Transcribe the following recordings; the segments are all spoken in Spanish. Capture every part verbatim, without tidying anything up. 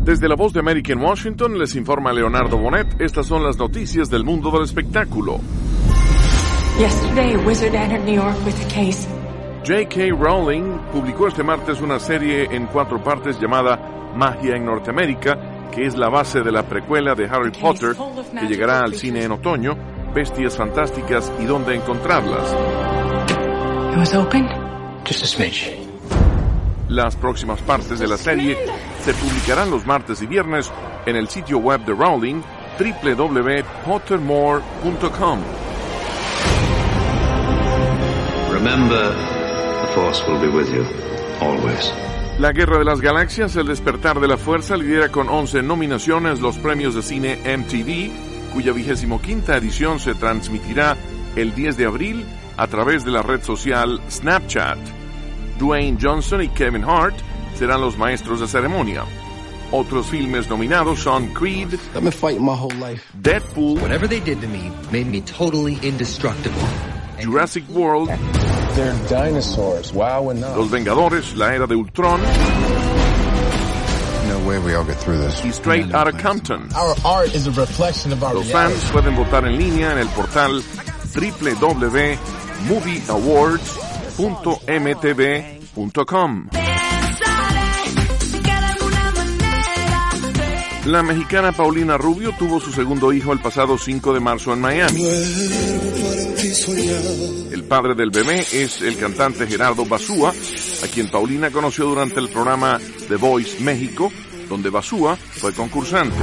Desde la Voz de América en Washington les informa Leonardo Bonet. Estas son las noticias del mundo del espectáculo. Yesterday, a wizard entered New York with a case. J K. Rowling publicó este martes una serie en cuatro partes llamada Magia en Norteamérica, que es la base de la precuela de Harry Potter, que llegará al cine en otoño, Bestias Fantásticas y Dónde Encontrarlas. It was open? Just a smidge. Las próximas partes de la serie se publicarán los martes y viernes en el sitio web de Rowling, doble u doble u doble u punto pottermore punto com. Remember, the Force will be with you, always. La Guerra de las Galaxias, El Despertar de la Fuerza, lidera con once nominaciones los premios de cine M T V, cuya vigésimo quinta edición se transmitirá el diez de abril a través de la red social Snapchat. Dwayne Johnson y Kevin Hart serán los maestros de ceremonia. Otros filmes nominados son Creed, I've been fighting my whole life. Deadpool, Whatever they did to me made me totally indestructible. Jurassic World, They're dinosaurs. Wow, and now. Los Vengadores, La Era de Ultron No way we all get through this. y Straight Outta Compton. Our art is a reflection of our Los reality. fans pueden votar en línea en el portal doble u doble u doble u punto movie awards punto m t v punto com. La mexicana Paulina Rubio tuvo su segundo hijo el pasado cinco de marzo en Miami. El padre del bebé es el cantante Gerardo Bazúa, a quien Paulina conoció durante el programa The Voice México, donde Bazúa fue concursante.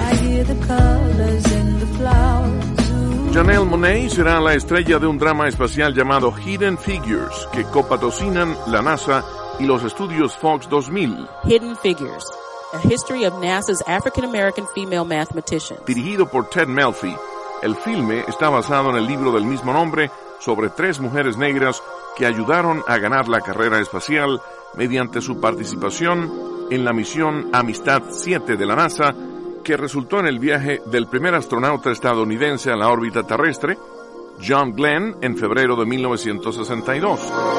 Janelle Monáe será la estrella de un drama espacial llamado Hidden Figures, que copatrocinan la NASA y los estudios Fox dos mil. Hidden Figures, a history of NASA's African-American female mathematicians. Dirigido por Ted Melfi, el filme está basado en el libro del mismo nombre sobre tres mujeres negras que ayudaron a ganar la carrera espacial mediante su participación en la misión Amistad siete de la NASA, que resultó en el viaje del primer astronauta estadounidense a la órbita terrestre, John Glenn, en febrero de mil novecientos sesenta y dos.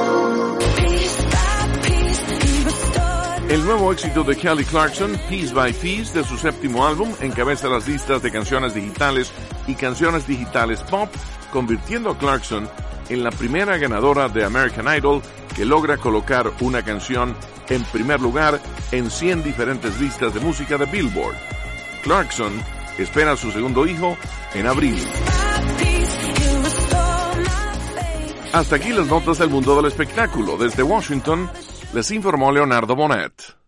El nuevo éxito de Kelly Clarkson, Piece by Piece, de su séptimo álbum, encabeza las listas de canciones digitales y canciones digitales pop, convirtiendo a Clarkson en la primera ganadora de American Idol que logra colocar una canción en primer lugar en cien diferentes listas de música de Billboard. Clarkson espera a su segundo hijo en abril. Hasta aquí las notas del mundo del espectáculo. Desde Washington, les informó Leonardo Bonet.